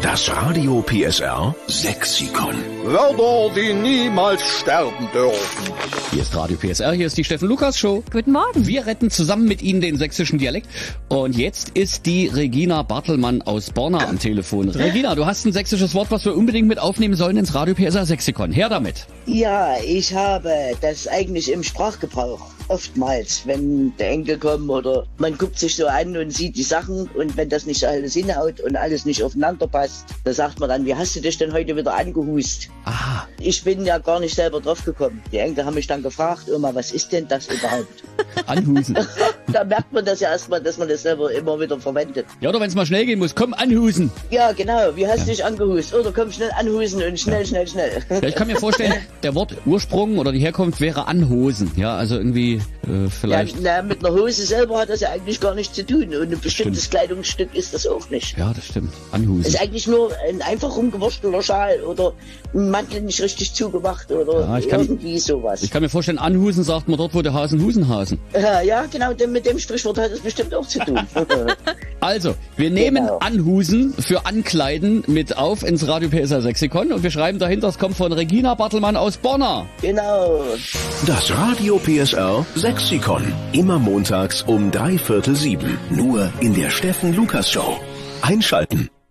Das Radio PSR Sexikon. Wörter, die niemals sterben dürfen. Hier ist Radio PSR, hier ist die Steffen Lukas Show. Guten Morgen. Wir retten zusammen mit Ihnen den sächsischen Dialekt. Und jetzt ist die Regina Bartelmann aus Borna am Telefon. Regina, du hast ein sächsisches Wort, was wir unbedingt mit aufnehmen sollen ins Radio PSR Sexikon. Her damit. Ja, ich habe das eigentlich im Sprachgebrauch. Oftmals, wenn der Enkel kommt oder man guckt sich so an und sieht die Sachen und wenn das nicht alles hinhaut und alles nicht aufeinander passt, da sagt man dann, wie hast du dich denn heute wieder angehust? Aha. Ich bin ja gar nicht selber drauf gekommen. Die Enkel haben mich dann gefragt, Oma, was ist denn das überhaupt? Anhusen. Da merkt man das ja erstmal, dass man das selber immer wieder verwendet. Ja, oder wenn es mal schnell gehen muss, komm, anhusen. Ja, genau, wie hast du dich angehust? Oder komm, schnell anhusen und schnell. Ja, ich kann mir vorstellen, der Wortursprung oder die Herkunft wäre anhosen. Ja, also irgendwie vielleicht. Ja, mit einer Hose selber hat das ja eigentlich gar nichts zu tun. Und ein bestimmtes Kleidungsstück ist das auch nicht. Ja, das stimmt. Es Anhusen. ist eigentlich nur ein einfach rumgewurschtelter Schal oder ein Mantel nicht richtig zugemacht oder Ja, irgendwie sowas. Ich kann mir vorstellen, anhusen sagt man dort, wo der Hasen Husen. Ja, genau, mit dem Sprichwort hat es bestimmt auch zu tun. Also, wir nehmen Genau. Anhusen für Ankleiden mit auf ins Radio PSR Sexikon und wir schreiben dahinter, es kommt von Regina Bartelmann aus Borna. Genau. Das Radio PSR Sexikon. Immer montags um 6:45. Nur in der Steffen Lukas Show. Einschalten.